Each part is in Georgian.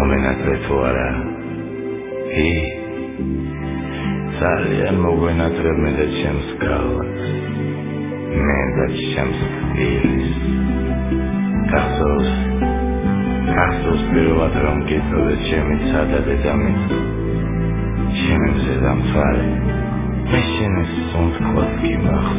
მომენატრე თუ არა ძალიან მოგვენატრებმე და ჩემს გალვას მე და ჩემს დილის გახსოვს პირველად რომ გეწოდე ჩემი ცადა დედამიწა ჩემი მზე დამთვალე მე შენს სუნთქვას კი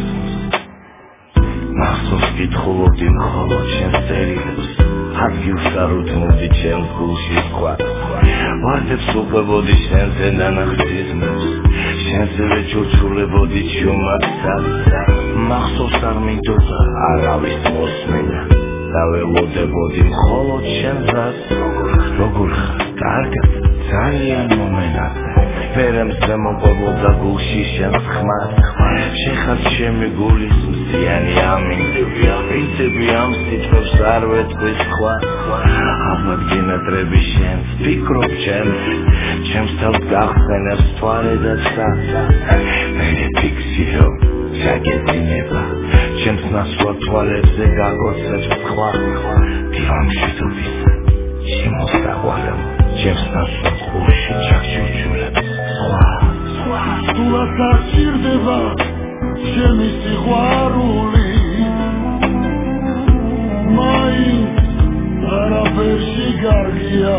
მახსოვს კითხულობდი მხოლოდ ჩემს წერილებს ადგილს არ უთმობდი ჩემს გულში სხვა ვარდებს უყვებოდი შენზე დანახსიზმებს შენზევე ჩურჩულებოდი ჩუმაკსა მახსოვს არ მინდოდა არავის მოსმენა დაველოდებოდი მხოლოდ შენზას როგორ ხარ კარგად ძალიან მომენატრე ფერემზე მოყვებოდა გულში შენს ხმას შენ ხარ ჩემი გულის მზიანი ამინწები ამ სიტყვებს არ ვეთქვის სხვა ალბათ გენატრები შენს ფიქრობ ჩემს თავს გახსენებს თვალე და ცა მე ფიქსირო შაგეძინება ჩემს ნაცვლად თვალებზე გაგოცებს სხვა დივანში თუ ვისა შემოსაყვანო ჩემს ნაცვლად ხურში ჩაქჩურჩულებს სულაც არ სჭირდება ჩემი სიყვარული მაინც არაფერში გარგია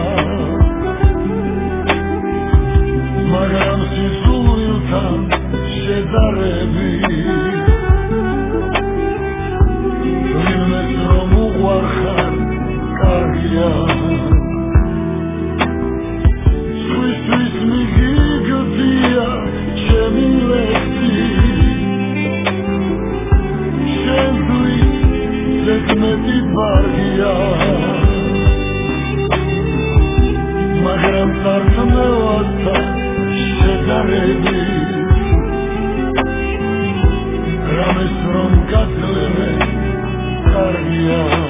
მაგრამ სიძულვილთან შედარები ვინმეს რომ უყვარხარ კარგია სვისთვის მიგიგდია ჩემი ლექსი შენთვის ზედმეტი ბარგია მაგრამ სარწმუნოა შედარები რამეს რომ გაძლევე კარგია